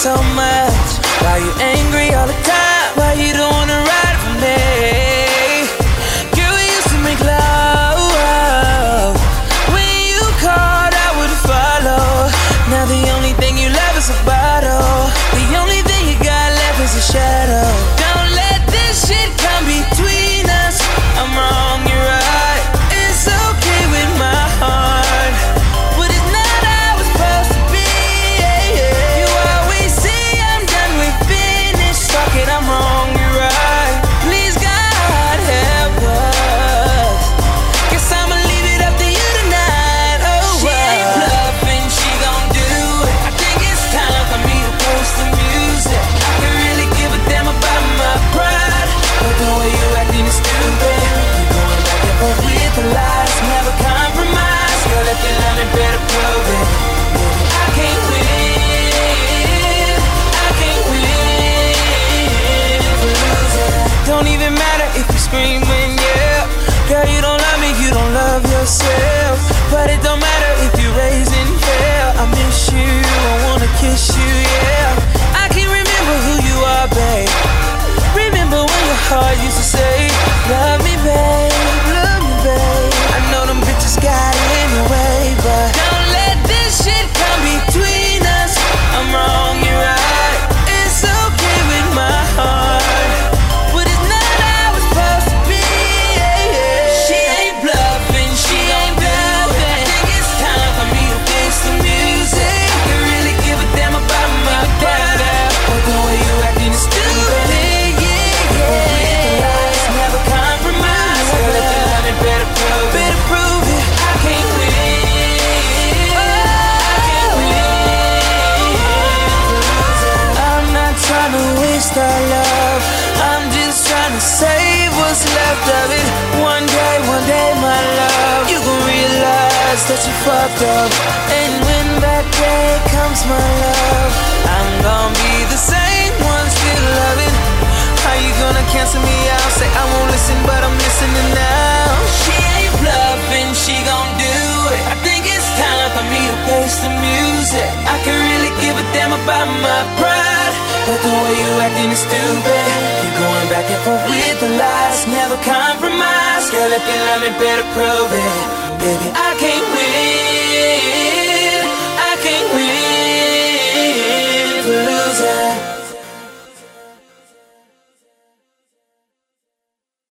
so much? Why you angry all the time? Why you don't wanna ride with me? Girl, we used to make love. When you called, I would follow. Now the only thing you love is a bottle. The only thing you got left is a shadow. Don't let this shit come between us. I'm wrong, you're right. It's okay with my heart, but it's not how it's supposed to be. You always say I'm done, we're finished. Fuck it, I'm wrong, you're right. Please God help us. Guess I'ma leave it up to you tonight. Oh, she ain't bluffing, she gon' do it. I think it's time for me to post the music. I can really give a damn about my pride, but the way you acting is stupid. You're going back and forth with the lies, never compromise. Girl, if you love me, better prove it. I can't win, I can't win if we lose it. Don't even matter if you scream when yeah. Girl, you don't love me, you don't love yourself. But it don't matter if you're raised in hell. I miss you, I wanna kiss you, yeah. I can't remember who you are, babe. Remember when your heart used to say, love me, babe, love me, babe. I know them bitches got it anyway, but don't let this shit come between us. I'm wrong, you're right. It's okay with my heart, but it's not how it's supposed to be. She ain't bluffing, she ain't bluffing. I think it's time for me to face the music. I can really give a damn about my pride, but the way you acting is stupid. Never compromise. Girl, if you love me, better prove it. I can't win, I can't win. I'm not trying to waste our love, I'm just trying to save what's left of it. One day, my love, you gon' realize that you fucked up. And when that day comes, my love, I'm gon' be the same one, still loving. How you gonna cancel me out? Say I won't listen, but I'm listening now. She ain't bluffing, she gon' do it. I think it's time for me to face the music. I can really give a damn about my pride, but the way you acting is stupid. You're going back and forth with the lies, never compromise. Girl, if you love me, better prove it. Baby, I can't win.